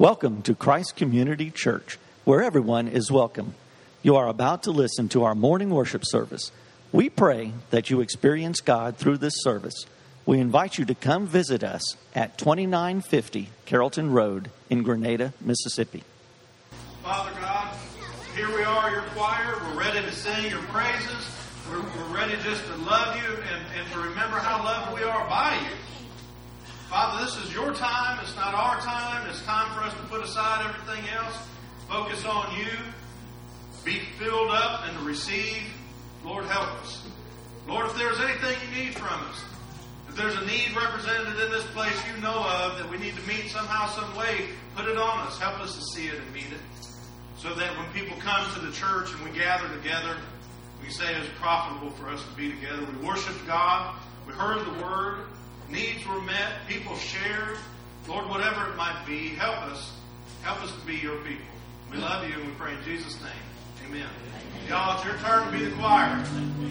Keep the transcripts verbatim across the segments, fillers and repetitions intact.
Welcome to Christ Community Church, where everyone is welcome. You are about to listen to our morning worship service. We pray that you experience God through this service. We invite you to come visit us at twenty-nine fifty Carrollton Road in Grenada, Mississippi. Father God, here we are, your choir. We're ready to sing your praises. We're, we're ready just to love you and, and to remember how loved we are by you. Father, this is your time. It's not our time. It's time for us to put aside everything else. Focus on you. Be filled up and to receive. Lord, help us. Lord, if there's anything you need from us, if there's a need represented in this place you know of that we need to meet somehow, some way, put it on us. Help us to see it and meet it. So that when people come to the church and we gather together, we say it's profitable for us to be together. We worshiped God. We heard the word. Needs were met. People shared. Lord, whatever it might be, help us. Help us to be your people. We love you and we pray in Jesus' name. Amen. Y'all, it's your turn to be the choir.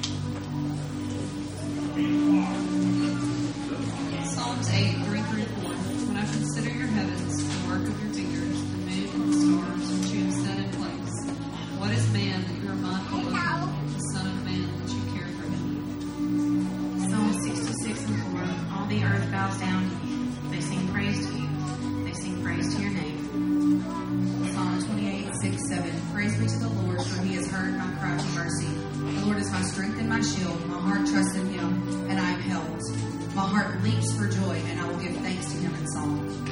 Psalms eight, three through four. When I consider your heavens, the work of your fingers, the moon and the stars which you have set in place, what is man that you are mindful of him, the son of man that you care for him? Psalm sixty-six and four. All the earth bows down to you. They sing praise to you. They sing praise to your name. Psalm twenty-eight, six, seven. Praise be to the Lord, for he has heard my cry for mercy. The Lord is my strength and my shield. My heart trusts in him, and I am helped. My heart leaps for joy, and I will give thanks to him in song.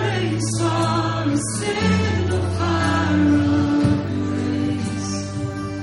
Sing the fire of grace.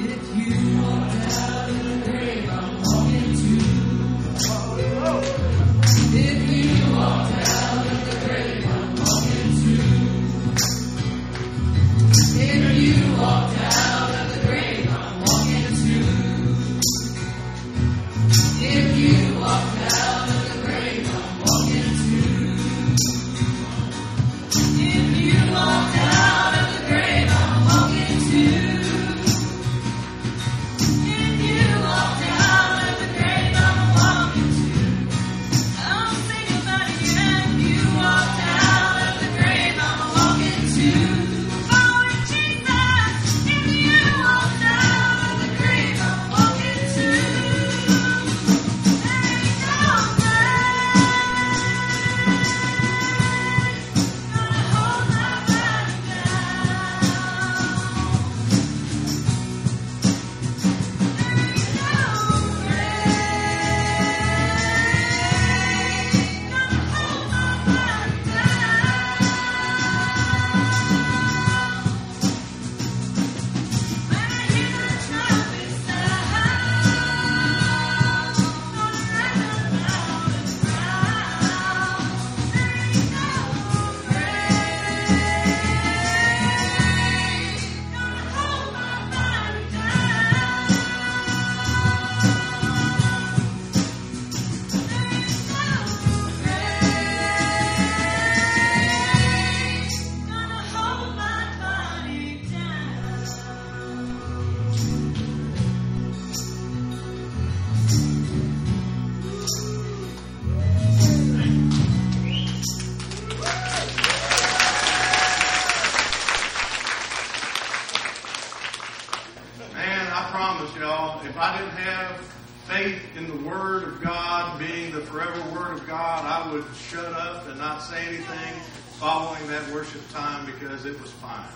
if I didn't have faith in the Word of God, being the forever Word of God, I would shut up and not say anything following that worship time because it was fine.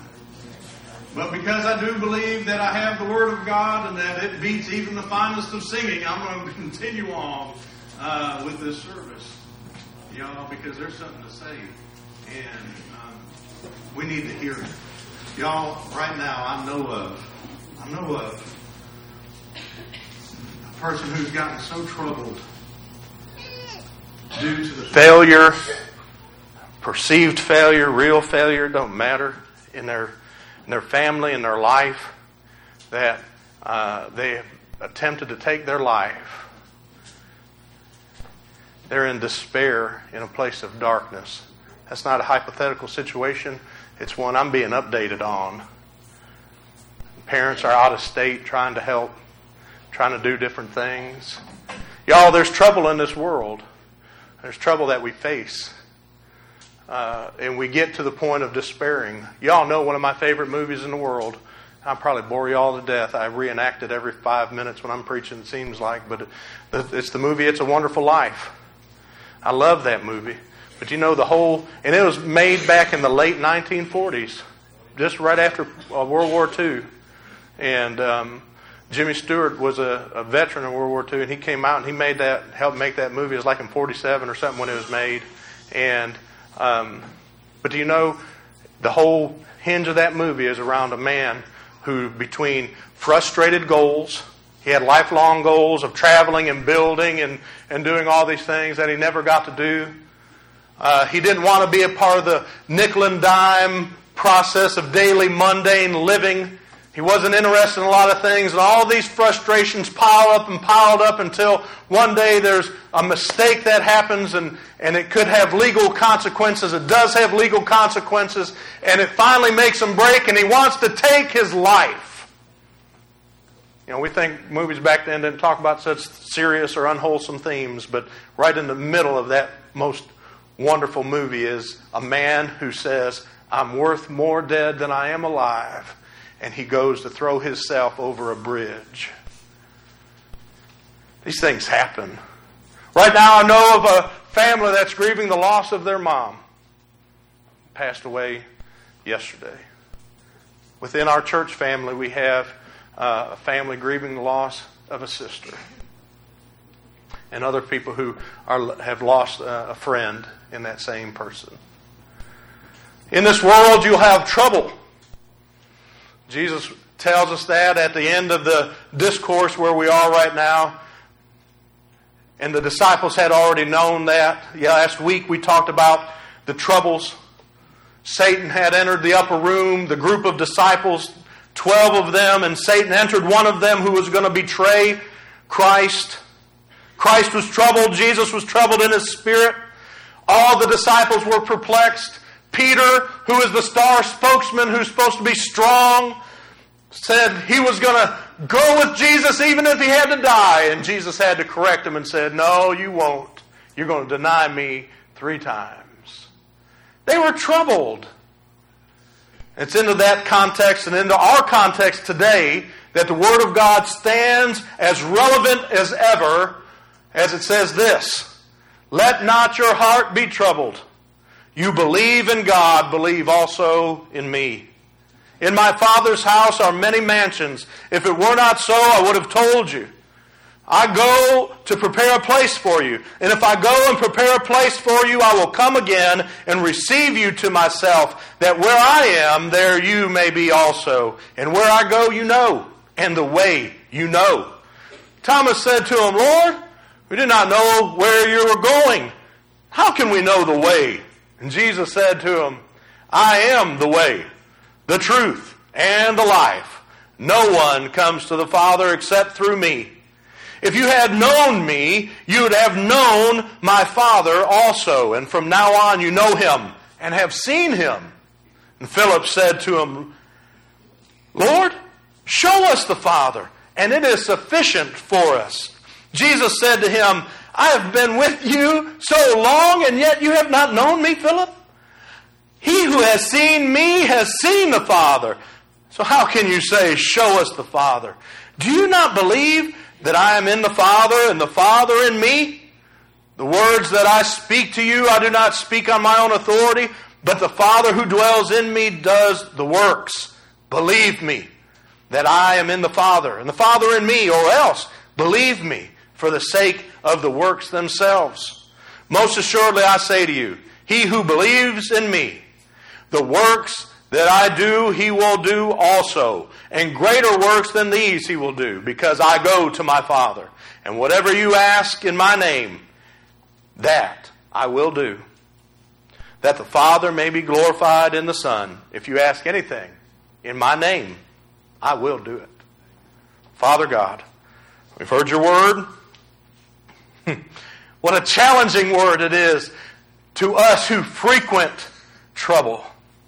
But because I do believe that I have the Word of God and that it beats even the finest of singing, I'm going to continue on uh, with this service, y'all, because there's something to say. And um, we need to hear it. Y'all, right now, I know of, I know of a person who's gotten so troubled due to the failure, perceived failure, real failure, don't matter, in their in their family, in their life, that uh, they have attempted to take their life. They're in despair, in a place of darkness. That's not a hypothetical situation. It's one I'm being updated on. Parents are out of state trying to help, trying to do different things. Y'all, there's trouble in this world. There's trouble that we face. Uh, and we get to the point of despairing. Y'all know one of my favorite movies in the world. I'll probably bore you all to death. I reenact it every five minutes when I'm preaching, it seems like. But it, it's the movie It's a Wonderful Life. I love that movie. But you know the whole... And it was made back in the late nineteen forties. Just right after uh, World War Two. And um, Jimmy Stewart was a, a veteran of World War Two. And he came out and he made that, helped make that movie. It was like in forty-seven or something when it was made. And... Um, but do you know, the whole hinge of that movie is around a man who, between frustrated goals, he had lifelong goals of traveling and building and, and doing all these things that he never got to do. Uh, he didn't want to be a part of the nickel and dime process of daily mundane living. He wasn't interested in a lot of things, and all these frustrations pile up and piled up until one day there's a mistake that happens, and, and it could have legal consequences. It does have legal consequences, and it finally makes him break, and he wants to take his life. You know, we think movies back then didn't talk about such serious or unwholesome themes, but right in the middle of that most wonderful movie is a man who says, "I'm worth more dead than I am alive." And he goes to throw himself over a bridge. These things happen. Right now I know of a family that's grieving the loss of their mom. Passed away yesterday. Within our church family we have uh, a family grieving the loss of a sister. And other people who are have lost uh, a friend in that same person. In this world you'll have trouble. Jesus tells us that at the end of the discourse where we are right now. And the disciples had already known that. Yeah, last week we talked about the troubles. Satan had entered the upper room, the group of disciples, twelve of them, and Satan entered one of them who was going to betray Christ. Christ was troubled. Jesus was troubled in his spirit. All the disciples were perplexed. Peter, who is the star spokesman, who's supposed to be strong, said he was going to go with Jesus even if he had to die. And Jesus had to correct him and said, no, you won't. You're going to deny me three times. They were troubled. It's into that context and into our context today that the Word of God stands as relevant as ever, as it says this: let not your heart be troubled. You believe in God, believe also in me. In my Father's house are many mansions. If it were not so, I would have told you. I go to prepare a place for you. And if I go and prepare a place for you, I will come again and receive you to myself, that where I am, there you may be also. And where I go, you know, and the way you know. Thomas said to him, Lord, we did not know where you were going. How can we know the way? And Jesus said to him, I am the way, the truth, and the life. No one comes to the Father except through me. If you had known me, you would have known my Father also. And from now on you know him and have seen him. And Philip said to him, Lord, show us the Father, and it is sufficient for us. Jesus said to him, I have been with you so long, and yet you have not known me, Philip? He who has seen me has seen the Father. So how can you say, show us the Father? Do you not believe that I am in the Father and the Father in me? The words that I speak to you, I do not speak on my own authority, but the Father who dwells in me does the works. Believe me that I am in the Father and the Father in me, or else believe me for the sake of the works themselves. Most assuredly I say to you, he who believes in me, the works that I do, he will do also. And greater works than these he will do, because I go to my Father. And whatever you ask in my name, that I will do, that the Father may be glorified in the Son. If you ask anything in my name, I will do it. Father God, we've heard your word. What a challenging word it is to us who frequent trouble.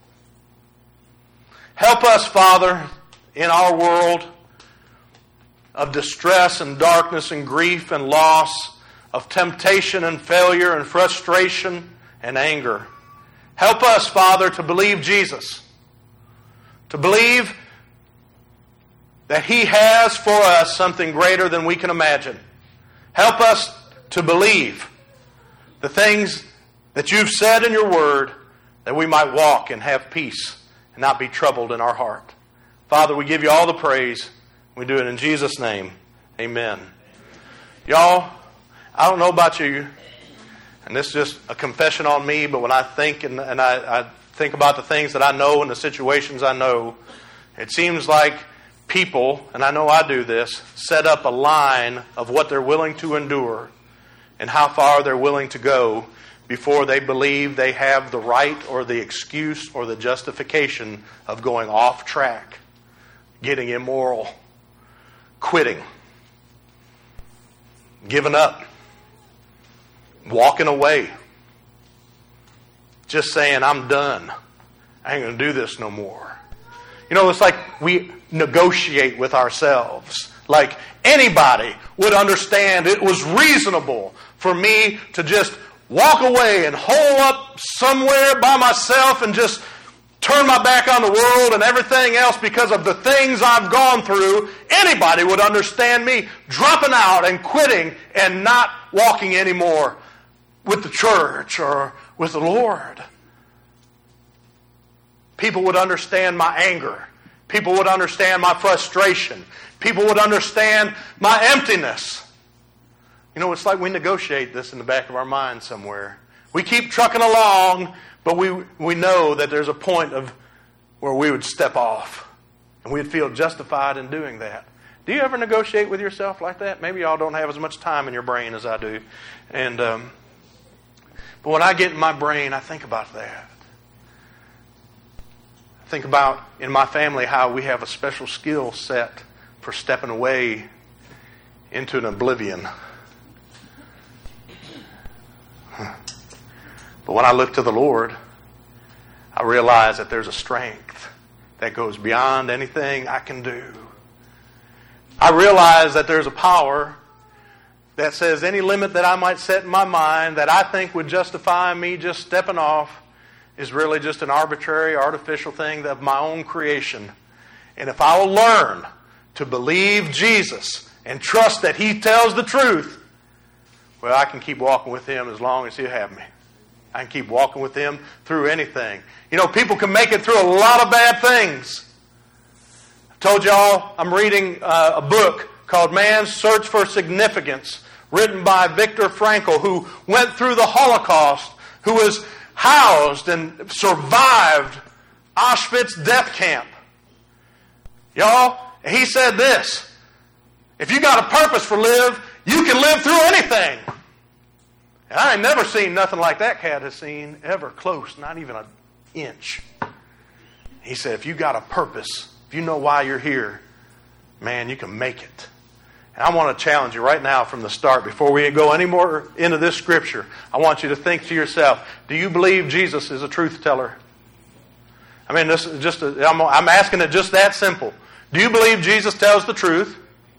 Help us, Father, in our world of distress and darkness and grief and loss, of temptation and failure and frustration and anger. Help us, Father, to believe Jesus, to believe that he has for us something greater than we can imagine. Help us to believe the things that you've said in your word, that we might walk and have peace and not be troubled in our heart. Father, we give you all the praise. We do it in Jesus' name. Amen. Y'all, I don't know about you, and this is just a confession on me, but when I think and, and I, I think about the things that I know and the situations I know, it seems like people, and I know I do this, set up a line of what they're willing to endure and how far they're willing to go before they believe they have the right or the excuse or the justification of going off track, getting immoral, quitting, giving up, walking away, just saying, I'm done. I ain't going to do this no more. You know, it's like we negotiate with ourselves. Like anybody would understand it was reasonable for me to just walk away and hole up somewhere by myself and just turn my back on the world and everything else because of the things I've gone through. Anybody would understand me dropping out and quitting and not walking anymore with the church or with the Lord. People would understand my anger. People would understand my frustration. People would understand my emptiness. You know, it's like we negotiate this in the back of our mind somewhere. We keep trucking along, but we we know that there's a point of where we would step off And we'd feel justified in doing that. Do you ever negotiate with yourself like that? Maybe y'all don't have as much time in your brain as I do. And um, but when I get in my brain, I think about that. I think about in my family how we have a special skill set for stepping away into an oblivion. But when I look to the Lord, I realize that there's a strength that goes beyond anything I can do. I realize that there's a power that says any limit that I might set in my mind that I think would justify me just stepping off is really just an arbitrary, artificial thing of my own creation. And if I will learn to believe Jesus and trust that He tells the truth, well, I can keep walking with Him as long as He'll have me. I can keep walking with Him through anything. You know, people can make it through a lot of bad things. I told y'all I'm reading uh, a book called Man's Search for Significance, written by Viktor Frankl, who went through the Holocaust, who was housed and survived Auschwitz death camp. Y'all, he said this: if you got a purpose for live, you can live through anything. And I ain't never seen nothing like that cat has seen ever close, not even an inch. He said, if you got a purpose, if you know why you're here, man, you can make it. And I want to challenge you right now from the start, before we go any more into this scripture, I want you to think to yourself, do you believe Jesus is a truth teller? I mean, this is just a, I'm, I'm asking it just that simple. Do you believe Jesus tells the truth?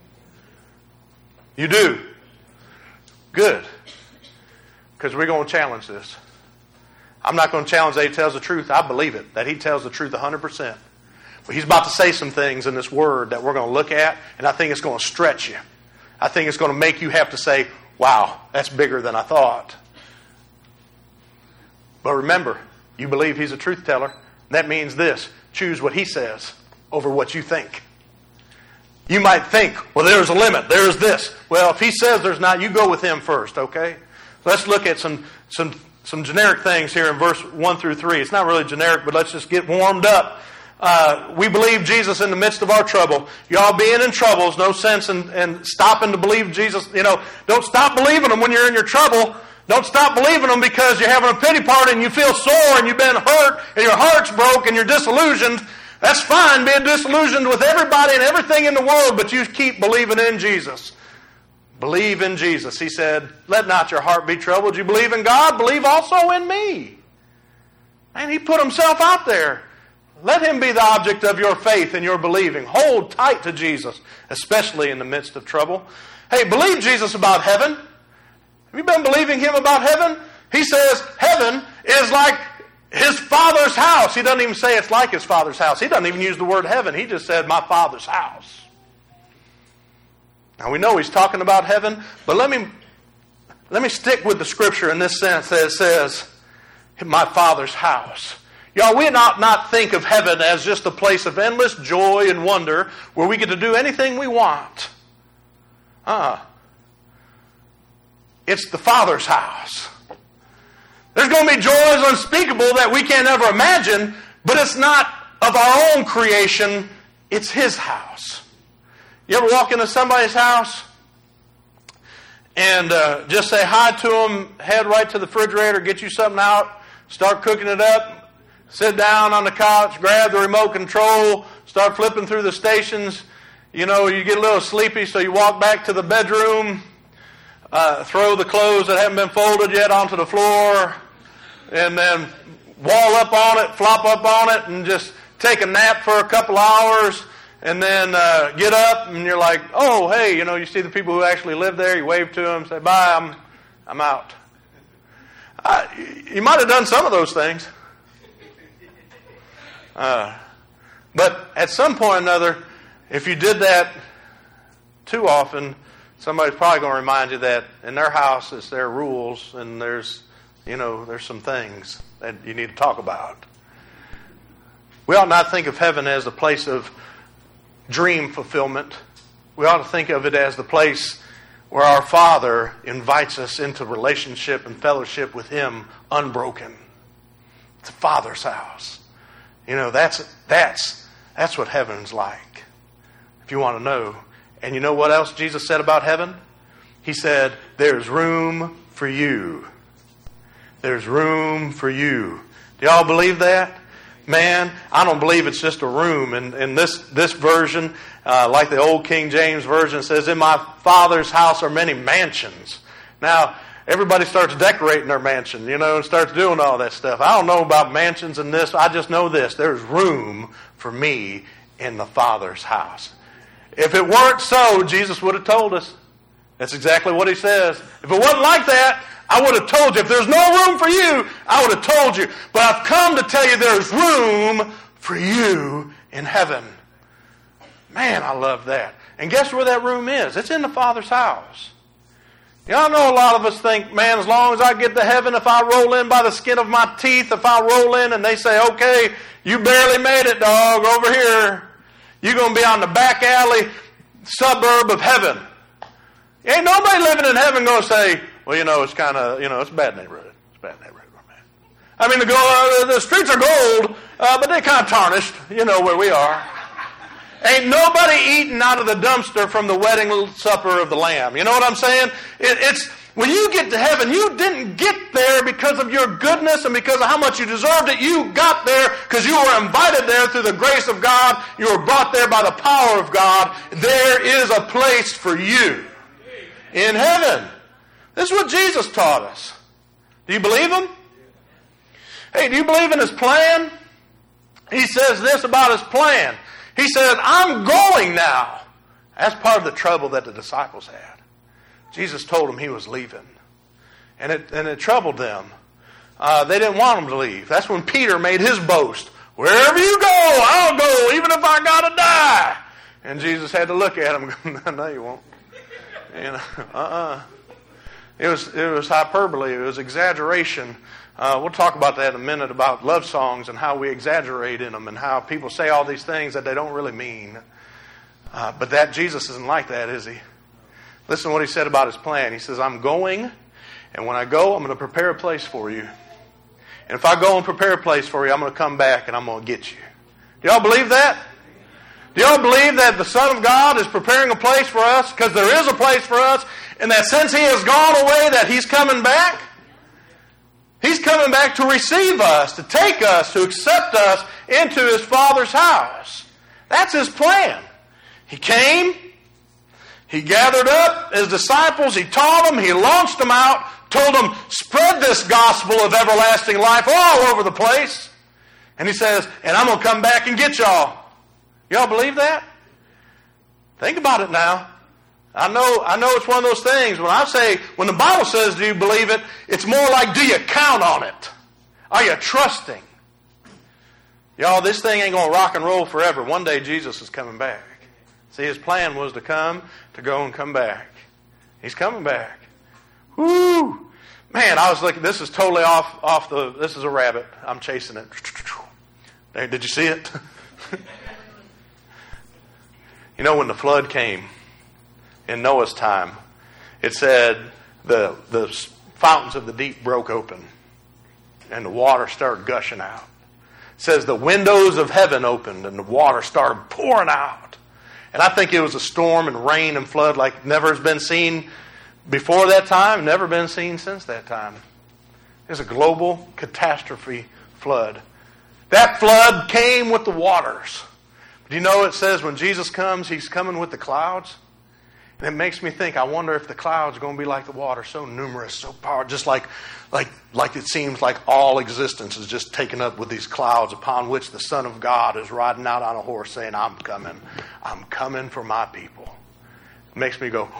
You do. Good. Because we're going to challenge this. I'm not going to challenge that He tells the truth. I believe it, that He tells the truth one hundred percent. But He's about to say some things in this Word that we're going to look at, and I think it's going to stretch you. I think it's going to make you have to say, wow, that's bigger than I thought. But remember, you believe He's a truth teller. That means this: choose what He says over what you think. You might think, well, there's a limit. There's this. Well, if He says there's not, you go with Him first, okay? Let's look at some some some generic things here in verse one through three. It's not really generic, but let's just get warmed up. Uh, we believe Jesus in the midst of our trouble. Y'all being in trouble is no sense in, in stopping to believe Jesus. You know, don't stop believing Him when you're in your trouble. Don't stop believing Him because you're having a pity party and you feel sore and you've been hurt and your heart's broke and you're disillusioned. That's fine, being disillusioned with everybody and everything in the world, but you keep believing in Jesus. Believe in Jesus. He said, let not your heart be troubled. You believe in God, believe also in me. And He put Himself out there. Let Him be the object of your faith and your believing. Hold tight to Jesus, especially in the midst of trouble. Hey, believe Jesus about heaven. Have you been believing Him about heaven? He says heaven is like His Father's house. He doesn't even say it's like His Father's house. He doesn't even use the word heaven. He just said my Father's house. Now we know He's talking about heaven, but let me let me stick with the scripture in this sense that it says, my Father's house. Y'all, we not not think of heaven as just a place of endless joy and wonder where we get to do anything we want. Uh-uh. It's the Father's house. There's going to be joys unspeakable that we can't ever imagine, but it's not of our own creation. It's His house. You ever walk into somebody's house and uh, just say hi to them, head right to the refrigerator, get you something out, start cooking it up, sit down on the couch, grab the remote control, start flipping through the stations. You know, you get a little sleepy, so you walk back to the bedroom, uh, throw the clothes that haven't been folded yet onto the floor, and then wall up on it, flop up on it, and just take a nap for a couple hours. And then uh, get up, and you're like, oh, hey, you know, you see the people who actually live there. You wave to them, say, bye, I'm I'm out. Uh, you might have done some of those things. Uh, but at some point or another, if you did that too often, somebody's probably going to remind you that in their house it's their rules, and there's, you know, there's some things that you need to talk about. We ought not think of heaven as a place of dream fulfillment. We ought to think of it as the place where our Father invites us into relationship and fellowship with Him unbroken. It's a Father's house. You know, that's that's That's what heaven's like, if you want to know. And you know what else Jesus said about heaven? He said, there's room for you. There's room for you. Do y'all believe that? Man, I don't believe it's just a room. And in this, this version, uh, like the old King James Version, it says, in my Father's house are many mansions. Now, everybody starts decorating their mansion, you know, and starts doing all that stuff. I don't know about mansions and this. I just know this. There's room for me in the Father's house. If it weren't so, Jesus would have told us. That's exactly what he says. If it wasn't like that, I would have told you. If there's no room for you, I would have told you. But I've come to tell you there's room for you in heaven. Man, I love that. And guess where that room is? It's in the Father's house. You know, I know a lot of us think, man, as long as I get to heaven, if I roll in by the skin of my teeth, if I roll in and they say, okay, you barely made it, dog, over here. You're going to be on the back alley suburb of heaven. Ain't nobody living in heaven going to say, well, you know, it's kind of, you know, it's a bad neighborhood. It's a bad neighborhood, man. I mean, the, uh, the streets are gold, uh, but they're kind of tarnished, you know, where we are. Ain't nobody eating out of the dumpster from the wedding supper of the Lamb. You know what I'm saying? It, it's when you get to heaven, you didn't get there because of your goodness and because of how much you deserved it. You got there because you were invited there through the grace of God. You were brought there by the power of God. There is a place for you in heaven. This is what Jesus taught us. Do you believe him? Hey, do you believe in his plan? He says this about his plan. He says, I'm going now. That's part of the trouble that the disciples had. Jesus told them he was leaving. And it, and it troubled them. Uh, they didn't want him to leave. That's when Peter made his boast. Wherever you go, I'll go, even if I got to die. And Jesus had to look at him and go, no, you won't. You know, uh-uh. It was, it was hyperbole. It was exaggeration. Uh, we'll talk about that in a minute, about love songs and how we exaggerate in them and how people say all these things that they don't really mean. Uh, but that Jesus isn't like that, is he? Listen to what he said about his plan. He says, I'm going, and when I go, I'm going to prepare a place for you. And if I go and prepare a place for you, I'm going to come back and I'm going to get you. Do y'all believe that? Do y'all believe that the Son of God is preparing a place for us? Because there is a place for us. And that since he has gone away, that he's coming back? He's coming back to receive us, to take us, to accept us into his Father's house. That's his plan. He came, he gathered up his disciples, he taught them, he launched them out, told them, spread this gospel of everlasting life all over the place. And he says, and I'm going to come back and get y'all. Y'all believe that? Think about it now. I know, I know it's one of those things. When I say, when the Bible says, do you believe it? It's more like, do you count on it? Are you trusting? Y'all, this thing ain't going to rock and roll forever. One day Jesus is coming back. See, his plan was to come, to go and come back. He's coming back. Woo! Man, I was looking, this is totally off, off the, this is a rabbit. I'm chasing it. There, did you see it? You know, when the flood came, in Noah's time, it said the the fountains of the deep broke open and the water started gushing out. It says the windows of heaven opened and the water started pouring out. And I think it was a storm and rain and flood like never has been seen before that time, never been seen since that time. It was a global catastrophe flood. That flood came with the waters. Do you know it says when Jesus comes, he's coming with the clouds? And it makes me think, I wonder if the clouds are going to be like the water, so numerous, so powerful, just like, like, like it seems like all existence is just taken up with these clouds upon which the Son of God is riding out on a horse saying, I'm coming. I'm coming for my people. It makes me go,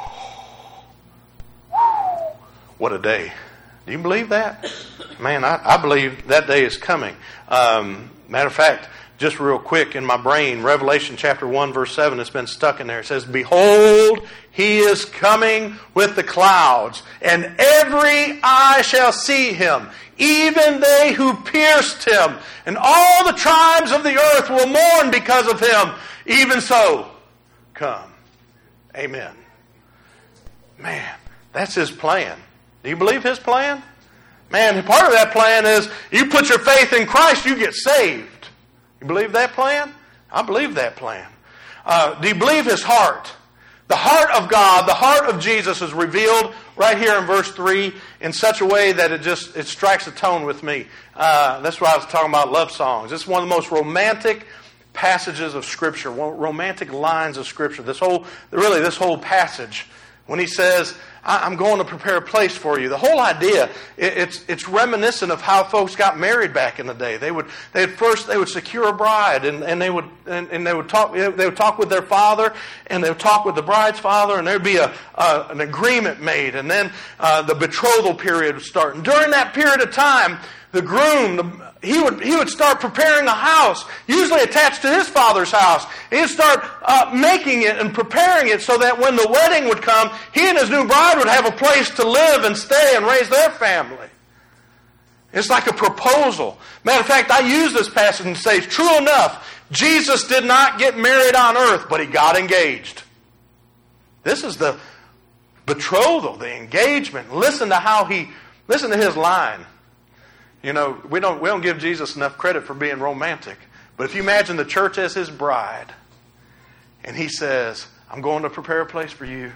what a day. Do you believe that? Man, I, I believe that day is coming. Um, matter of fact, just real quick in my brain, Revelation chapter one, verse seven, it's been stuck in there. It says, behold, he is coming with the clouds, and every eye shall see him, even they who pierced him. And all the tribes of the earth will mourn because of him. Even so, come. Amen. Man, that's his plan. Do you believe his plan? Man, part of that plan is you put your faith in Christ, you get saved. You believe that plan? I believe that plan. Uh, do you believe His heart? The heart of God, the heart of Jesus is revealed right here in verse three in such a way that it just it strikes a tone with me. Uh, that's why I was talking about love songs. It's one of the most romantic passages of Scripture, romantic lines of Scripture. This whole, really, this whole passage, when He says, I'm going to prepare a place for you. The whole idea, it's it's reminiscent of how folks got married back in the day. They would they would first they would secure a bride, and, and they would and, and they would talk they would talk with their father, and they would talk with the bride's father, and there'd be a uh, an agreement made, and then uh, the betrothal period would start. And during that period of time, the groom, the, he would he would start preparing a house, usually attached to his father's house. He'd start uh, making it and preparing it so that when the wedding would come, he and his new bride would have a place to live and stay and raise their family. It's like a proposal. Matter of fact, I use this passage and say, true enough, Jesus did not get married on earth, but He got engaged. This is the betrothal, the engagement. Listen to how he, listen to his line. You know, we don't we don't give Jesus enough credit for being romantic. But if you imagine the church as His bride, and He says, I'm going to prepare a place for you,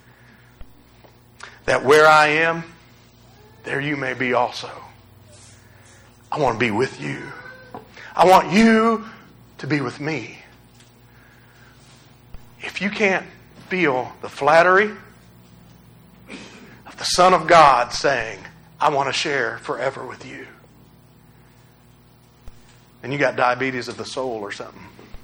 that where I am, there you may be also. I want to be with you. I want you to be with me. If you can't feel the flattery of the Son of God saying, I want to share forever with you, and you got diabetes of the soul or something,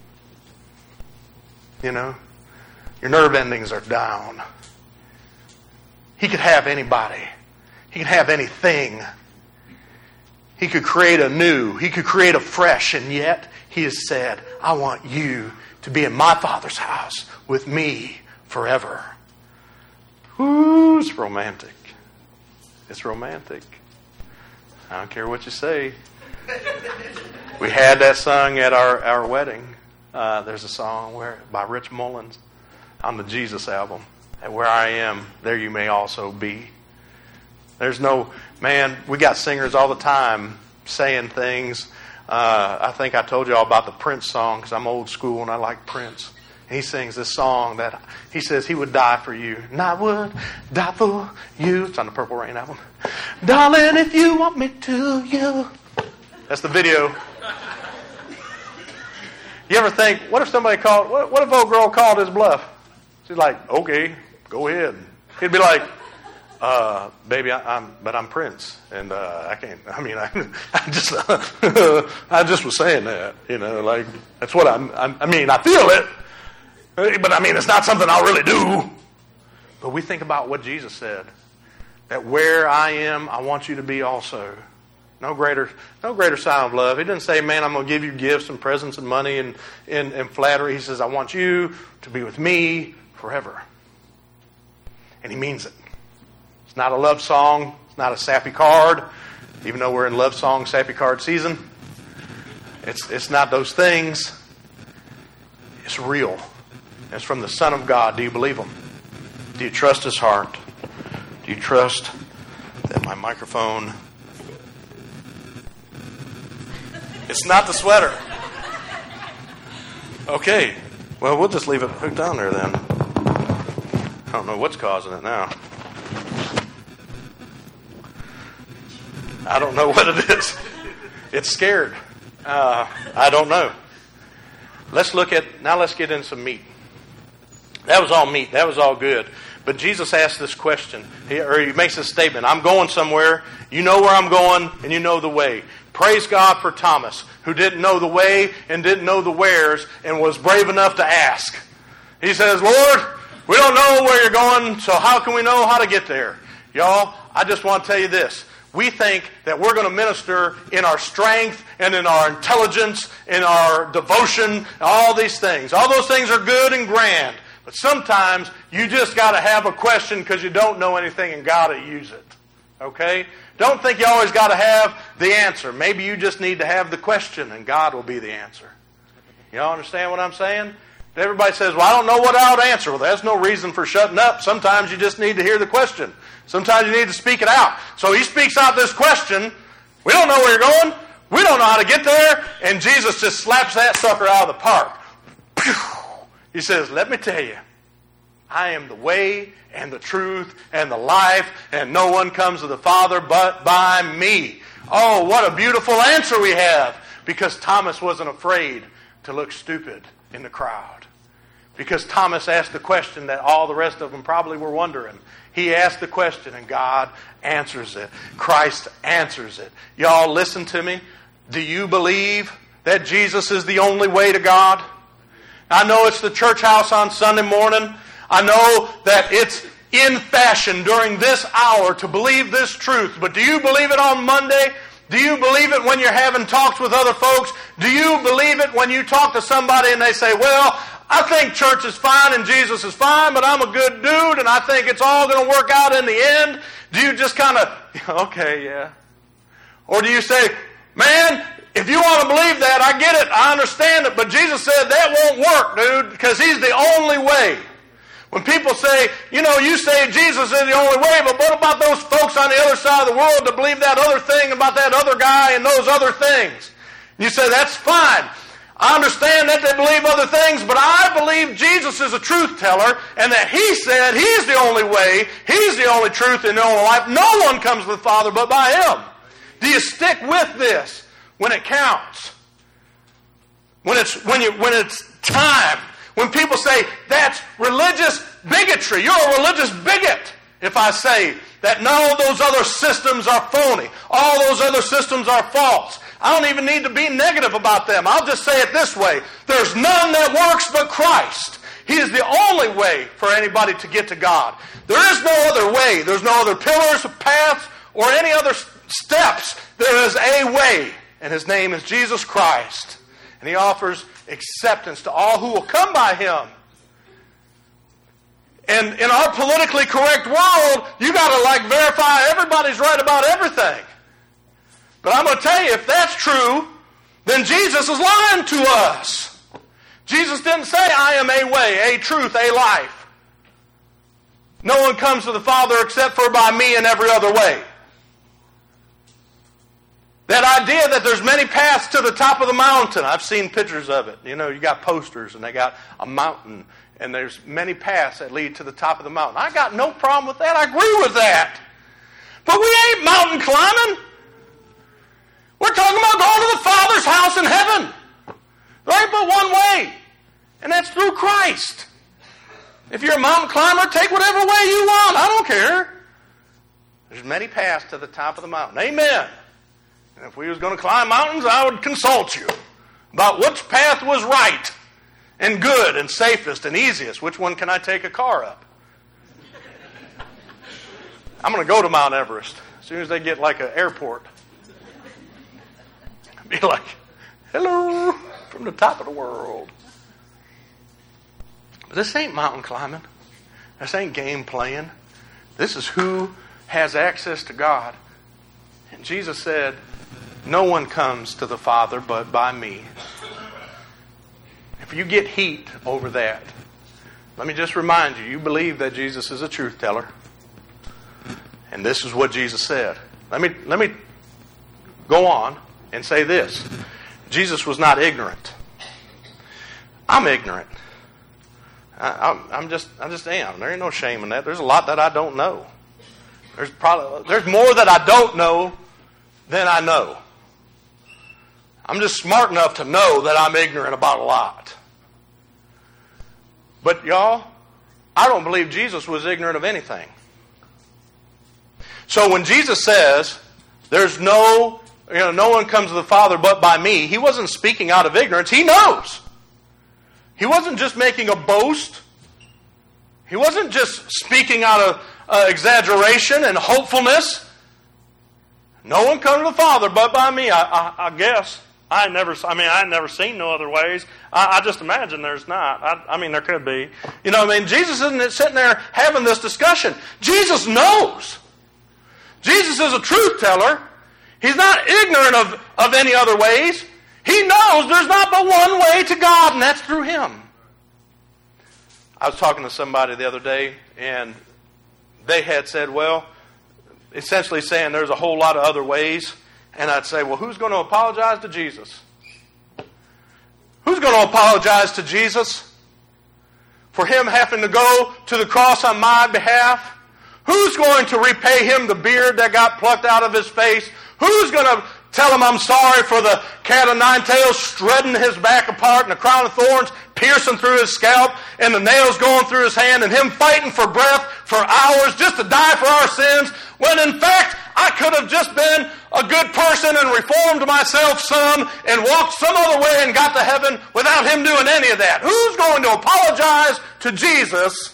you know, your nerve endings are down. He could have anybody. He could have anything. He could create a new. He could create a fresh, and yet He has said, I want you to be in my Father's house with me forever. Ooh, it's romantic. It's romantic. I don't care what you say. We had that sung at our, our wedding. Uh, there's a song where by Rich Mullins on the Jesus album. And where I am, there you may also be. There's no, man, we got singers all the time saying things. Uh, I think I told you all about the Prince song because I'm old school and I like Prince. He sings this song that he says He would die for you. And I would die for you. It's on the Purple Rain album. Darling, if you want me to, you. That's the video. You ever think, what if somebody called, what, what if old girl called his bluff? She's like, okay, go ahead. He'd be like, uh, baby, I, I'm, but I'm Prince. And uh, I can't, I mean, I, I just, uh, I just was saying that, you know, like, that's what I'm, I'm, I mean, I feel it. But I mean, it's not something I'll really do. But we think about what Jesus said. That where I am, I want you to be also. No greater no greater sign of love. He didn't say, man, I'm going to give you gifts and presents and money and, and, and flattery. He says, I want you to be with me forever. And He means it. It's not a love song. It's not a sappy card. Even though we're in love song, sappy card season. It's, it's not those things. It's real. It's from the Son of God. Do you believe Him? Do you trust His heart? Do you trust that my microphone... It's not the sweater. Okay. Well, we'll just leave it hooked down there then. I don't know what's causing it now. I don't know what it is. It's scared. Uh, I don't know. Let's look at, now let's get in some meat. That was all meat. That was all good. But Jesus asked this question, he, or He makes this statement. I'm going somewhere. You know where I'm going, and you know the way. Praise God for Thomas, who didn't know the way and didn't know the wheres and was brave enough to ask. He says, Lord, we don't know where you're going, so how can we know how to get there? Y'all, I just want to tell you this. We think that we're going to minister in our strength and in our intelligence, in our devotion, all these things. All those things are good and grand. But sometimes you just got to have a question because you don't know anything and got to use it. Okay? Don't think you always got to have the answer. Maybe you just need to have the question and God will be the answer. Y'all understand what I'm saying? Everybody says, well, I don't know what I would answer. Well, that's no reason for shutting up. Sometimes you just need to hear the question. Sometimes you need to speak it out. So He speaks out this question. We don't know where you're going. We don't know how to get there. And Jesus just slaps that sucker out of the park. He says, let me tell you, I am the way and the truth and the life, and no one comes to the Father but by me. Oh, what a beautiful answer we have. Because Thomas wasn't afraid to look stupid in the crowd. Because Thomas asked the question that all the rest of them probably were wondering. He asked the question and God answers it. Christ answers it. Y'all listen to me. Do you believe that Jesus is the only way to God? I know it's the church house on Sunday morning. I know that it's in fashion during this hour to believe this truth. But do you believe it on Monday? Do you believe it when you're having talks with other folks? Do you believe it when you talk to somebody and they say, well, I think church is fine and Jesus is fine, but I'm a good dude and I think it's all going to work out in the end? Do you just kind of, okay, yeah. Or do you say, man, if you want to believe that, I get it, I understand it, but Jesus said that won't work, dude, because He's the only way. When people say, you know, you say Jesus is the only way, but what about those folks on the other side of the world that believe that other thing about that other guy and those other things? And you say, that's fine. I understand that they believe other things, but I believe Jesus is a truth teller and that He said He's the only way, He's the only truth and the only life. No one comes to the Father but by Him. Do you stick with this when it counts? When it's, when you, when it's time? When people say, that's religious bigotry. You're a religious bigot if I say that none of those other systems are phony. All those other systems are false. I don't even need to be negative about them. I'll just say it this way. There's none that works but Christ. He is the only way for anybody to get to God. There is no other way. There's no other pillars, paths, or any other steps. There is a way, and His name is Jesus Christ. And He offers acceptance to all who will come by Him. And in our politically correct world, you got to like verify everybody's right about everything. But I'm going to tell you, if that's true, then Jesus is lying to us. Jesus didn't say, I am a way, a truth, a life. No one comes to the Father except for by me and every other way. That idea that there's many paths to the top of the mountain. I've seen pictures of it. You know, you got posters and they got a mountain and there's many paths that lead to the top of the mountain. I got no problem with that. I agree with that. But we ain't mountain climbing. We're talking about going to the Father's house in heaven. There ain't but one way. And that's through Christ. If you're a mountain climber, take whatever way you want. I don't care. There's many paths to the top of the mountain. Amen. And if we was going to climb mountains, I would consult you about which path was right and good and safest and easiest. Which one can I take a car up? I'm going to go to Mount Everest as soon as they get like an airport. Be like, hello, from the top of the world. But this ain't mountain climbing. This ain't game playing. This is who has access to God. And Jesus said, no one comes to the Father but by me. If you get heat over that, let me just remind you, you believe that Jesus is a truth teller. And this is what Jesus said. Let me, let me go on and say this. Jesus was not ignorant. I'm ignorant. I, I'm, I'm just, I just am. There ain't no shame in that. There's a lot that I don't know. There's probably, there's more that I don't know than I know. I'm just smart enough to know that I'm ignorant about a lot. But y'all, I don't believe Jesus was ignorant of anything. So when Jesus says, there's no, you know, no one comes to the Father but by me, He wasn't speaking out of ignorance. He knows. He wasn't just making a boast. He wasn't just speaking out of uh, exaggeration and hopefulness. No one comes to the Father but by me, I, I, I guess. I never, I mean, I never seen no other ways. I, I just imagine there's not. I, I mean, there could be. You know what I mean? Jesus isn't sitting there having this discussion. Jesus knows. Jesus is a truth teller. He's not ignorant of, of any other ways. He knows there's not but one way to God, and that's through Him. I was talking to somebody the other day, and they had said, well, essentially saying there's a whole lot of other ways. And I'd say, well, who's going to apologize to Jesus? Who's going to apologize to Jesus for him having to go to the cross on my behalf? Who's going to repay him the beard that got plucked out of his face? Who's going to tell him I'm sorry for the cat o' nine tails shredding his back apart and the crown of thorns piercing through his scalp and the nails going through his hand and him fighting for breath for hours just to die for our sins, when in fact I could have just been a good person and reformed myself some and walked some other way and got to heaven without him doing any of that? Who's going to apologize to Jesus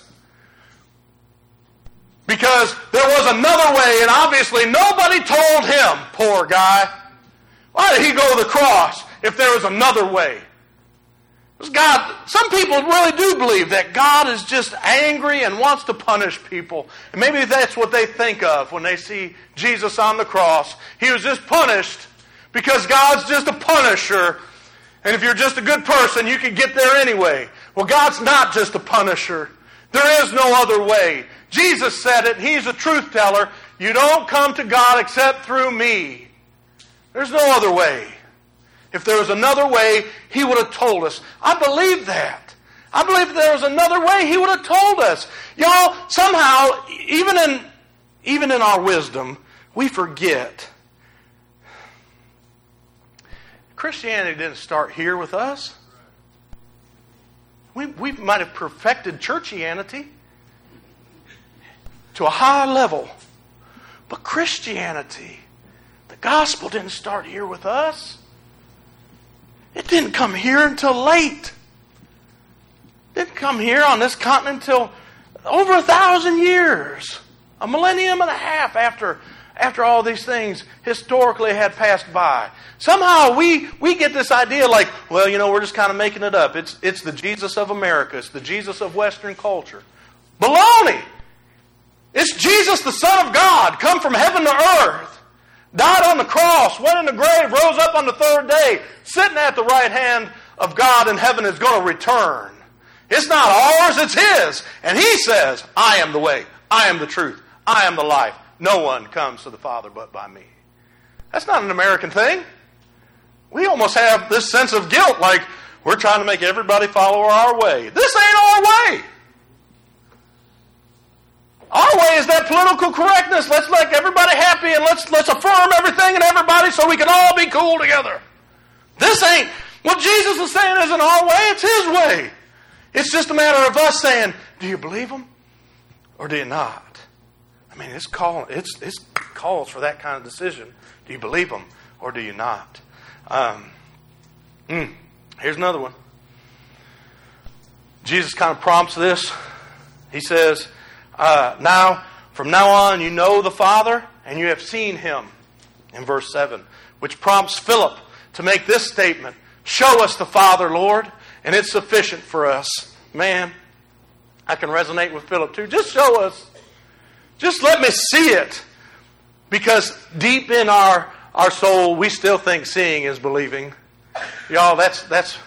because there was another way, and obviously nobody told him, poor guy, why did he go to the cross if there was another way? Because God, some people really do believe that God is just angry and wants to punish people. And maybe that's what they think of when they see Jesus on the cross. He was just punished because God's just a punisher. And if you're just a good person, you can get there anyway. Well, God's not just a punisher. There is no other way. Jesus said it. He's a truth teller. You don't come to God except through me. There's no other way. If there was another way, He would have told us. I believe that. I believe if there was another way, He would have told us. Y'all, somehow, even in, even in our wisdom, we forget. Christianity didn't start here with us. We, we might have perfected churchianity to a high level. But Christianity, the gospel didn't start here with us. It didn't come here until late. It didn't come here on this continent until over a thousand years. A millennium and a half after, after all these things historically had passed by. Somehow we, we get this idea like, well, you know, we're just kind of making it up. It's, it's the Jesus of America. It's the Jesus of Western culture. Baloney! It's Jesus, the Son of God, come from heaven to earth, died on the cross, went in the grave, rose up on the third day, sitting at the right hand of God in heaven is going to return. It's not ours, it's His. And He says, I am the way, I am the truth, I am the life. No one comes to the Father but by me. That's not an American thing. We almost have this sense of guilt, like we're trying to make everybody follow our way. This ain't our way. Our way is that political correctness. Let's make everybody happy and let's let's affirm everything and everybody so we can all be cool together. This ain't, what Jesus is saying isn't our way, it's His way. It's just a matter of us saying, do you believe Him or do you not? I mean, it's call, it's, it's calls for that kind of decision. Do you believe Him or do you not? Um, mm, here's another one. Jesus kind of prompts this. He says, Uh, now, from now on, you know the Father, and you have seen Him, in verse seven, which prompts Philip to make this statement, show us the Father, Lord, and it's sufficient for us. Man, I can resonate with Philip too. Just show us. Just let me see it. Because deep in our, our soul, we still think seeing is believing. Y'all, that's, that's...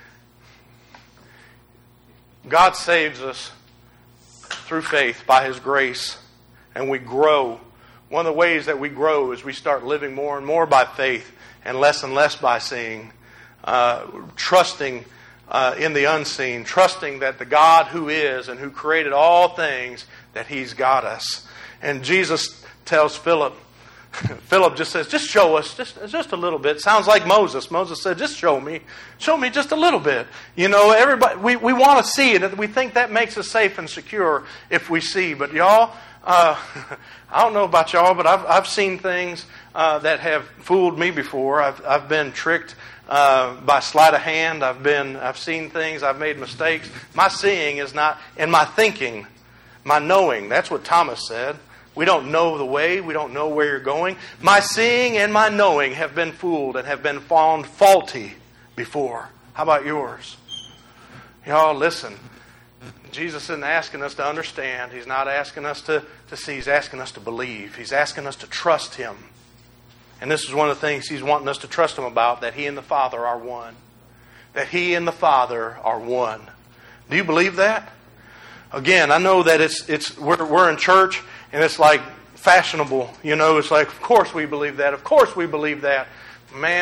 God saves us through faith, by His grace, and we grow. One of the ways that we grow is we start living more and more by faith and less and less by seeing, uh, trusting uh, in the unseen, trusting that the God who is and who created all things, that He's got us. And Jesus tells Philip, Philip just says, just show us, just, just a little bit. Sounds like Moses. Moses said, just show me. Show me just a little bit. You know, everybody, we, we want to see it. We think that makes us safe and secure if we see. But y'all, uh, I don't know about y'all, but I've, I've seen things uh, that have fooled me before. I've, I've been tricked uh, by sleight of hand. I've been, I've seen things. I've made mistakes. My seeing is not, and my thinking, my knowing. That's what Thomas said. We don't know the way. We don't know where you're going. My seeing and my knowing have been fooled and have been found faulty before. How about yours? Y'all, listen. Jesus isn't asking us to understand. He's not asking us to, to see. He's asking us to believe. He's asking us to trust Him. And this is one of the things He's wanting us to trust Him about, that He and the Father are one. That He and the Father are one. Do you believe that? Again, I know that it's it's we're, we're in church, and it's like fashionable, you know. It's like, of course we believe that. Of course we believe that. Man,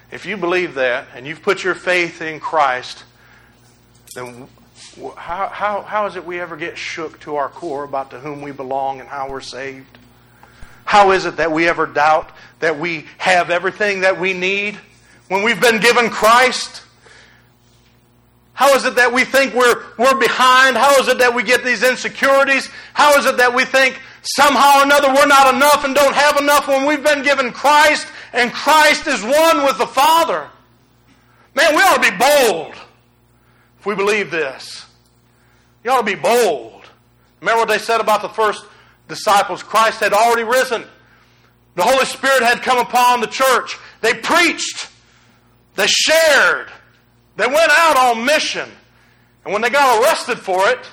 If you believe that and you've put your faith in Christ, then how, how, how is it we ever get shook to our core about to whom we belong and how we're saved? How is it that we ever doubt that we have everything that we need when we've been given Christ? How is it that we think we're, we're behind? How is it that we get these insecurities? How is it that we think somehow or another we're not enough and don't have enough when we've been given Christ and Christ is one with the Father? Man, we ought to be bold if we believe this. You ought to be bold. Remember what they said about the first disciples? Christ had already risen. The Holy Spirit had come upon the church. They preached. They shared. They went out on mission. And when they got arrested for it,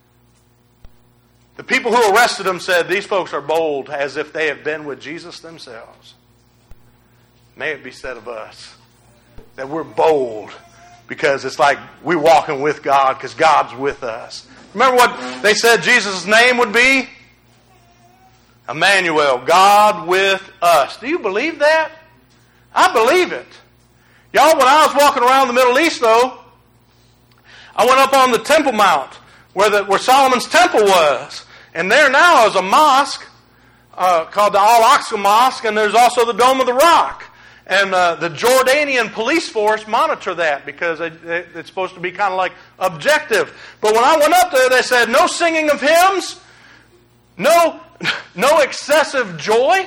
the people who arrested them said, these folks are bold as if they have been with Jesus themselves. May it be said of us that we're bold because it's like we're walking with God because God's with us. Remember what they said Jesus' name would be? Emmanuel, God with us. Do you believe that? I believe it. Y'all, when I was walking around the Middle East, though, I went up on the Temple Mount where, the, where Solomon's temple was. And there now is a mosque uh, called the Al-Aqsa Mosque, and there's also the Dome of the Rock. And uh, the Jordanian police force monitor that because it, it, it's supposed to be kind of like objective. But when I went up there, they said, no singing of hymns, no, no excessive joy,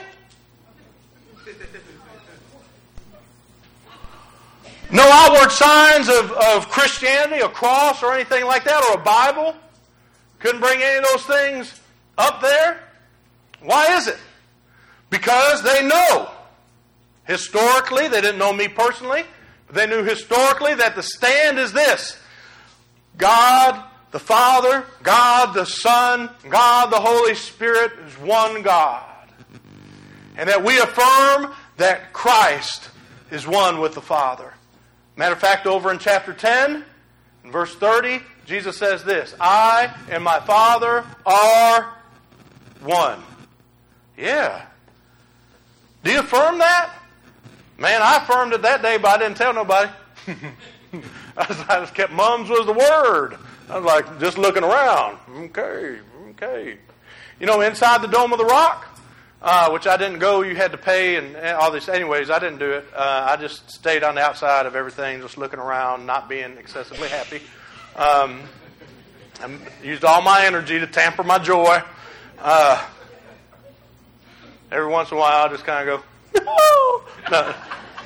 no outward signs of, of Christianity, a cross or anything like that, or a Bible. Couldn't bring any of those things up there. Why is it? Because they know. Historically, they didn't know me personally, but they knew historically that the stand is this. God the Father, God the Son, God the Holy Spirit is one God. And that we affirm that Christ is one with the Father. Matter of fact, over in chapter ten, in verse thirty, Jesus says this, I and my Father are one. Yeah. Do you affirm that? Man, I affirmed it that day, but I didn't tell nobody. I, just, I just kept mums was the word. I was like, just looking around. Okay, okay. You know, inside the Dome of the Rock, uh, which I didn't go, you had to pay and, and all this. Anyways, I didn't do it. Uh, I just stayed on the outside of everything, just looking around, not being excessively happy. Um, I used all my energy to tamper my joy. Uh, every once in a while, I just kind of go, no. no.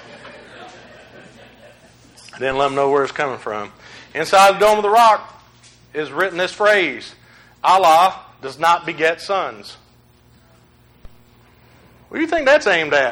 I didn't let them know where it's coming from. Inside the Dome of the Rock is written this phrase, Allah does not beget sons. What do you think that's aimed at?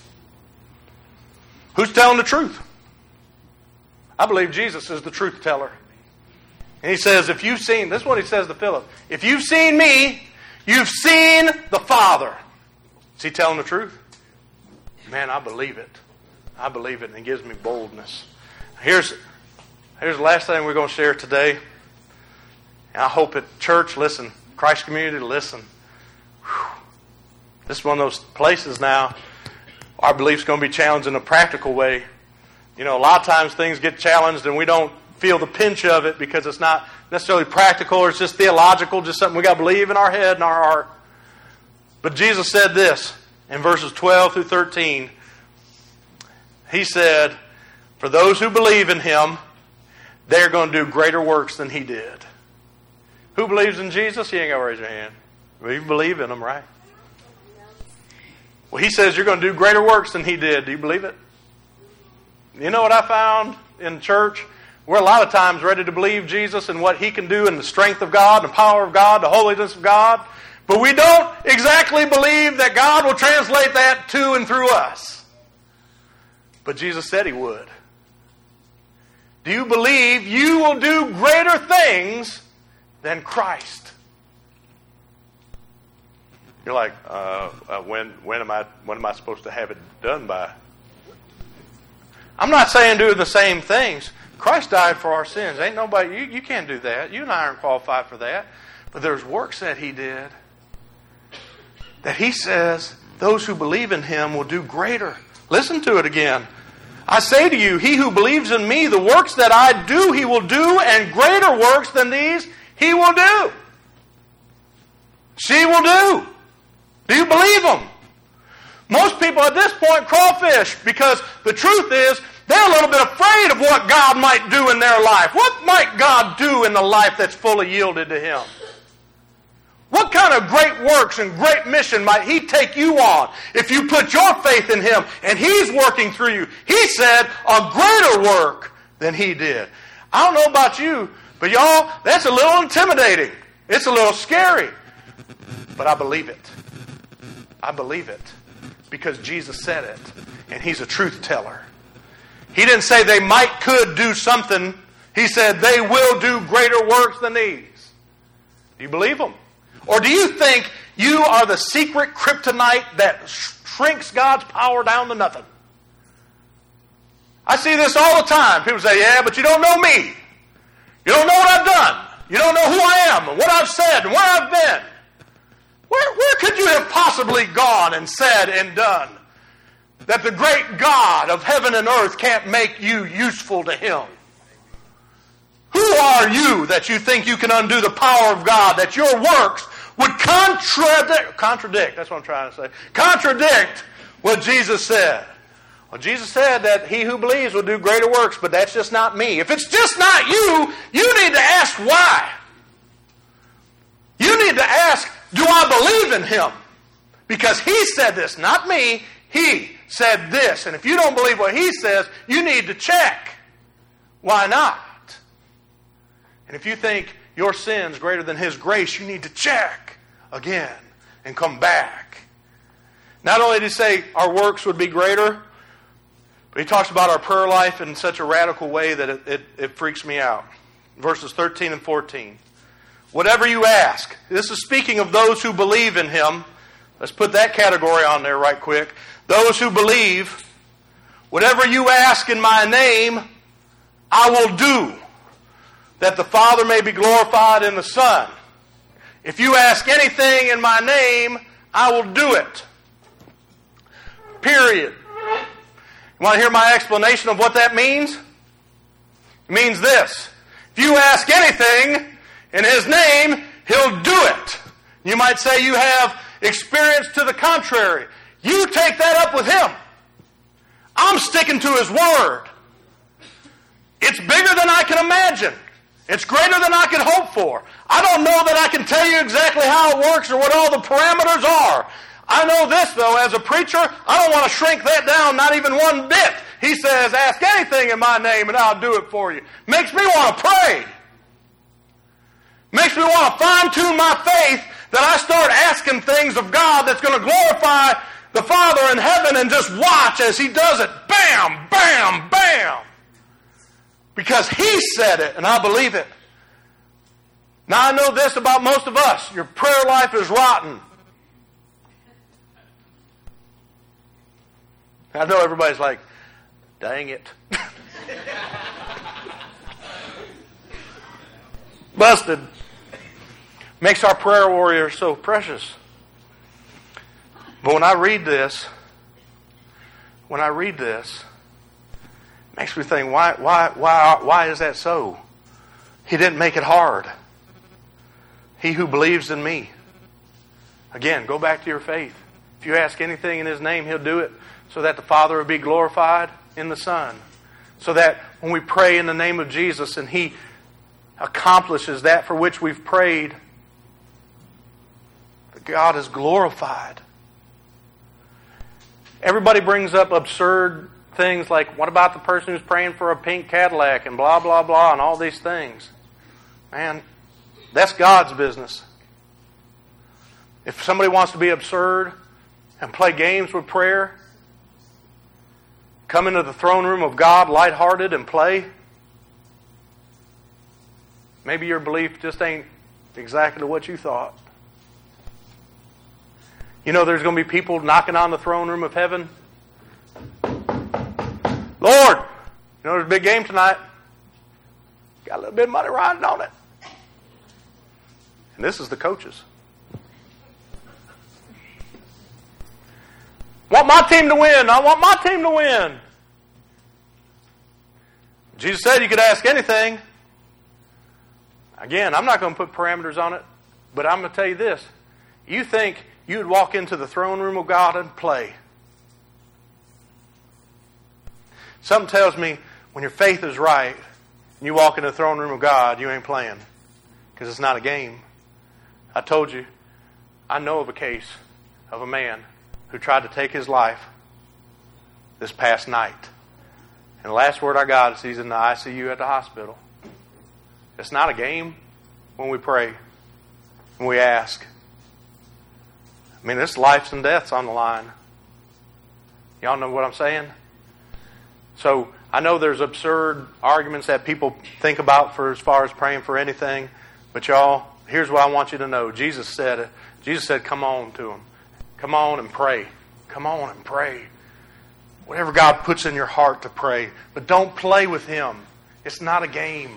Who's telling the truth? I believe Jesus is the truth teller. And he says, if you've seen, this is what he says to Philip, if you've seen me, you've seen the Father. Is he telling the truth? Man, I believe it. I believe it, and it gives me boldness. Here's, here's the last thing we're going to share today. And I hope at church, listen, Christ community, listen. Whew. This is one of those places now, our belief's going to be challenged in a practical way. You know, a lot of times things get challenged and we don't feel the pinch of it because it's not necessarily practical or it's just theological, just something we got to believe in our head and our heart. But Jesus said this in verses twelve through thirteen. He said, for those who believe in Him, they're going to do greater works than He did. Who believes in Jesus? You ain't got to raise your hand. Well, you believe in Him, right? Well, He says you're going to do greater works than He did. Do you believe it? You know what I found in church? We're a lot of times ready to believe Jesus and what He can do and the strength of God, the power of God, the holiness of God. But we don't exactly believe that God will translate that to and through us. But Jesus said He would. Do you believe you will do greater things than Christ? You're like, uh, uh, when when am I when am I supposed to have it done by? I'm not saying do the same things. Christ died for our sins. Ain't nobody you, you can't do that. You and I aren't qualified for that. But there's works that He did that He says those who believe in Him will do greater. Listen to it again. I say to you, he who believes in me, the works that I do, he will do, and greater works than these he will do. She will do. Do you believe them? Most people at this point crawfish because the truth is they're a little bit afraid of what God might do in their life. What might God do in the life that's fully yielded to Him? What kind of great works and great mission might He take you on if you put your faith in Him and He's working through you? He said a greater work than He did. I don't know about you, but y'all, that's a little intimidating. It's a little scary. But I believe it. I believe it. Because Jesus said it. And He's a truth teller. He didn't say they might, could do something. He said they will do greater works than these. Do you believe Him? Or do you think you are the secret kryptonite that shrinks God's power down to nothing? I see this all the time. People say, yeah, but you don't know me. You don't know what I've done. You don't know who I am and what I've said and where I've been. Where, where could you have possibly gone and said and done that the great God of heaven and earth can't make you useful to Him? Who are you that you think you can undo the power of God, that your works would contradict, contradict, that's what I'm trying to say, contradict what Jesus said? Well, Jesus said that he who believes will do greater works, but that's just not me. If it's just not you, you need to ask why. You need to ask, do I believe in Him? Because He said this, not me. He said this. And if you don't believe what He says, you need to check. Why not? And if you think your sin's greater than His grace, you need to check again and come back. Not only did He say our works would be greater, but He talks about our prayer life in such a radical way that it, it, it freaks me out. Verses thirteen and fourteen. Whatever you ask. This is speaking of those who believe in Him. Let's put that category on there right quick. Those who believe. Whatever you ask in my name, I will do, that the Father may be glorified in the Son. If you ask anything in my name, I will do it. Period. You want to hear my explanation of what that means? It means this. If you ask anything in His name, He'll do it. You might say you have experience to the contrary. You take that up with Him. I'm sticking to His Word. It's bigger than I can imagine. It's greater than I can hope for. I don't know that I can tell you exactly how it works or what all the parameters are. I know this, though, as a preacher, I don't want to shrink that down, not even one bit. He says, ask anything in my name and I'll do it for you. Makes me want to pray. Makes me want to fine-tune my faith that I start asking things of God that's going to glorify the Father in heaven and just watch as He does it. Bam, bam, bam. Because He said it, and I believe it. Now I know this about most of us. Your prayer life is rotten. I know everybody's like, dang it. Busted. Makes our prayer warrior so precious. But when I read this, when I read this, it makes me think, why, why, why, why is that so? He didn't make it hard. He who believes in me. Again, go back to your faith. If you ask anything in His name, He'll do it, so that the Father will be glorified in the Son. So that when we pray in the name of Jesus and He accomplishes that for which we've prayed, God is glorified. Everybody brings up absurd things like, what about the person who's praying for a pink Cadillac and blah, blah, blah, and all these things? Man, that's God's business. If somebody wants to be absurd and play games with prayer, come into the throne room of God lighthearted and play, maybe your belief just ain't exactly what you thought. You know there's going to be people knocking on the throne room of heaven. Lord, you know there's a big game tonight. Got a little bit of money riding on it. And this is the coaches. Want my team to win. I want my team to win. Jesus said you could ask anything. Again, I'm not going to put parameters on it, but I'm going to tell you this. You think you would walk into the throne room of God and play. Something tells me when your faith is right and you walk into the throne room of God, you ain't playing. Because it's not a game. I told you, I know of a case of a man who tried to take his life this past night. And the last word I got is he's in the I C U at the hospital. It's not a game when we pray, when we ask. I mean, it's lives and deaths on the line. Y'all know what I'm saying? So I know there's absurd arguments that people think about for as far as praying for anything. But y'all, here's what I want you to know. Jesus said it. Jesus said, come on to him. Come on and pray. Come on and pray. Whatever God puts in your heart to pray. But don't play with him. It's not a game.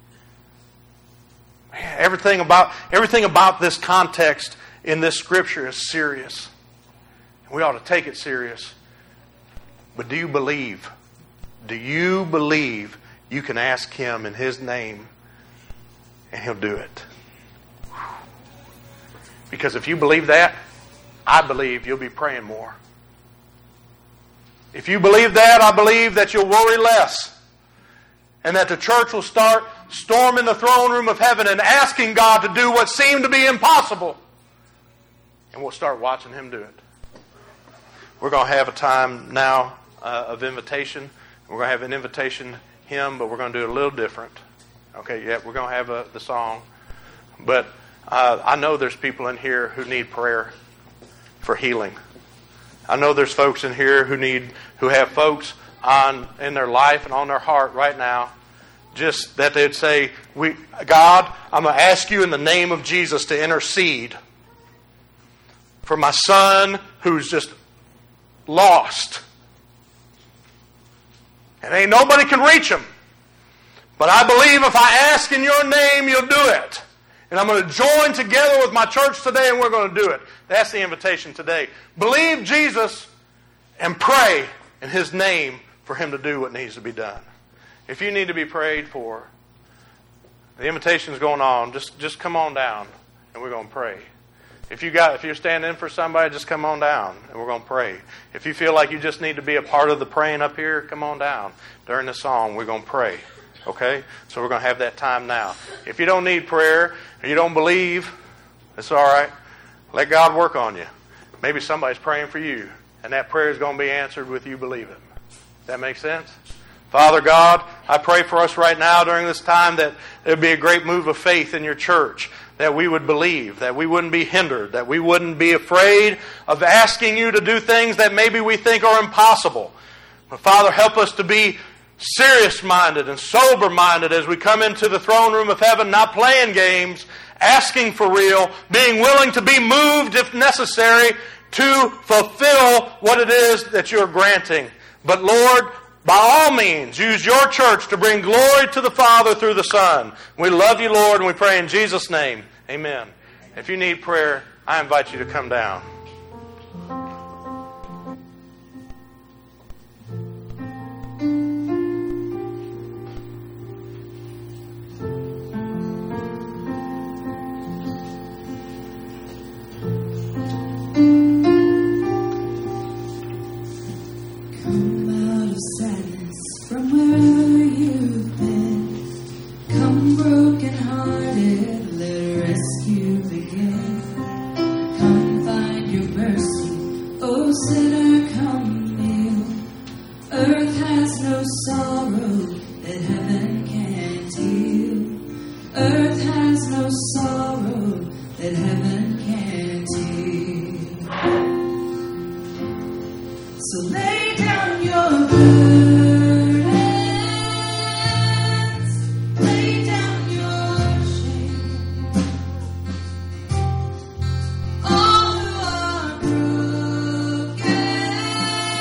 Man, everything about, everything about this context in this scripture is serious. We ought to take it serious. But do you believe? Do you believe you can ask him in his name and he'll do it? Because if you believe that, I believe you'll be praying more. If you believe that, I believe that you'll worry less. And that the church will start storming the throne room of heaven and asking God to do what seemed to be impossible. And we'll start watching him do it. We're going to have a time now uh, of invitation. We're going to have an invitation hymn, but we're going to do it a little different. Okay, yeah, we're going to have a, the song. But uh, I know there's people in here who need prayer for healing. I know there's folks in here who need, who have folks on in their life and on their heart right now, just that they'd say, "We, God, I'm going to ask you in the name of Jesus to intercede for my son who's just lost. And ain't nobody can reach him. But I believe if I ask in your name, you'll do it. And I'm going to join together with my church today and we're going to do it." That's the invitation today. Believe Jesus and pray in his name for him to do what needs to be done. If you need to be prayed for, the invitation's going on. Just, just come on down and we're going to pray. If you got, if you're standing in for somebody, just come on down and we're going to pray. If you feel like you just need to be a part of the praying up here, come on down. During the song, we're going to pray. Okay? So we're going to have that time now. If you don't need prayer or you don't believe, it's all right. Let God work on you. Maybe somebody's praying for you, and that prayer is going to be answered with you believing. Does that make sense? Father God, I pray for us right now during this time that there would be a great move of faith in your church, that we would believe, that we wouldn't be hindered, that we wouldn't be afraid of asking you to do things that maybe we think are impossible. But Father, help us to be serious-minded and sober-minded as we come into the throne room of heaven, not playing games, asking for real, being willing to be moved if necessary to fulfill what it is that you're granting. But Lord, by all means, use your church to bring glory to the Father through the Son. We love you, Lord, and we pray in Jesus' name. Amen. If you need prayer, I invite you to come down. From wherever you've been, come broken-hearted, let rescue begin. Come find your mercy, oh sinner, come kneel. Earth has no sorrow that heaven can't heal. Earth has no sorrow that heaven can't heal. So lay down your burden. All who are broken,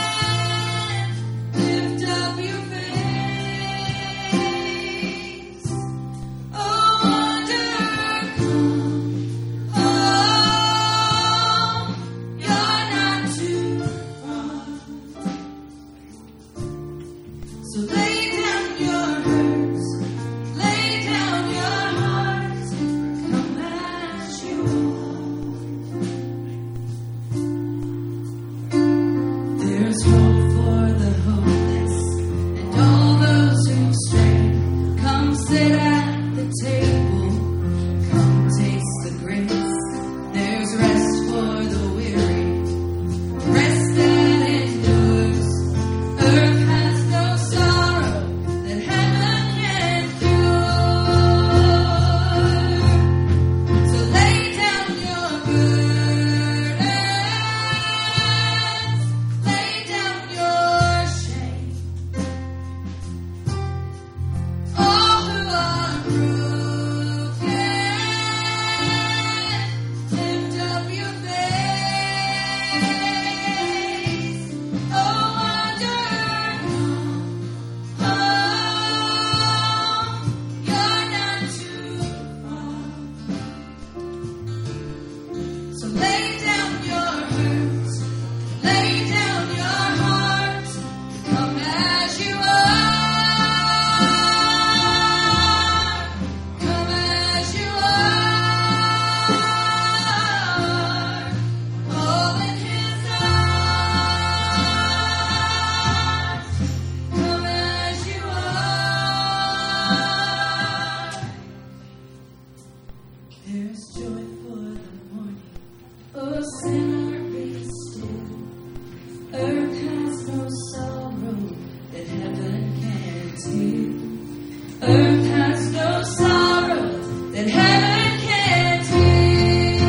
Oh, sinner, be still. Earth has no sorrow that heaven can't heal. Earth has no sorrow that heaven can't heal.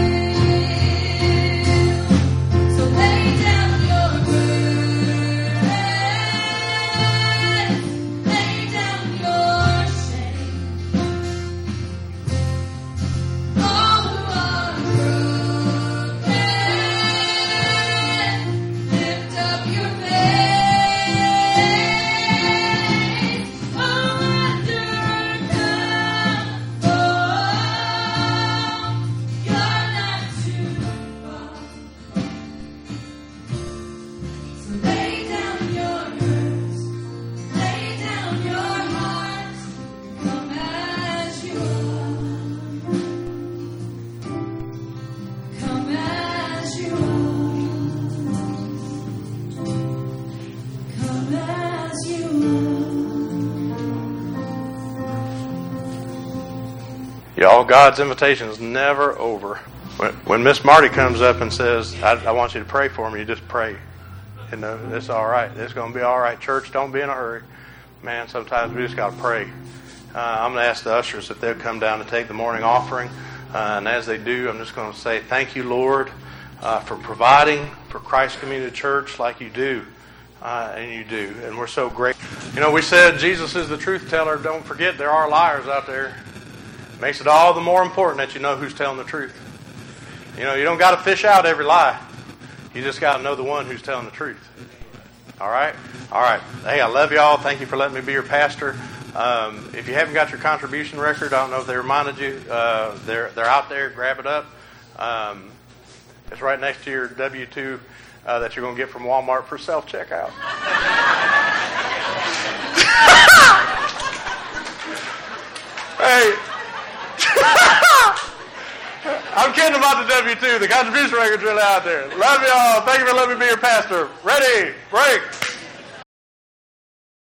So lay down your burden, lay down your shame. All who are broken, lift up your faith. Oh, wonder come, oh, you're not too far. So lay down your hurts, lay down your heart, come as you are, come as you are, come as you are. Y'all, God's invitation is never over. When, when Miss Marty comes up and says, I, I want you to pray for me, you just pray. You know, it's all right. It's going to be all right. Church, don't be in a hurry. Man, sometimes we just got to pray. Uh, I'm going to ask the ushers if they'll come down to take the morning offering. Uh, and as they do, I'm just going to say, thank you, Lord, uh, for providing for Christ Community Church like you do. Uh, and you do. And we're so grateful. You know, we said Jesus is the truth teller. Don't forget, there are liars out there. Makes it all the more important that you know who's telling the truth. You know, you don't got to fish out every lie. You just got to know the one who's telling the truth. All right? All right. Hey, I love y'all. Thank you for letting me be your pastor. Um, if you haven't got your contribution record, I don't know if they reminded you. Uh, they're they're out there. Grab it up. Um, it's right next to your W two uh, that you're going to get from Walmart for self-checkout. Hey. I'm kidding about the W two. The contribution record's really out there. Love y'all. Thank you for letting me be your pastor. Ready? Break.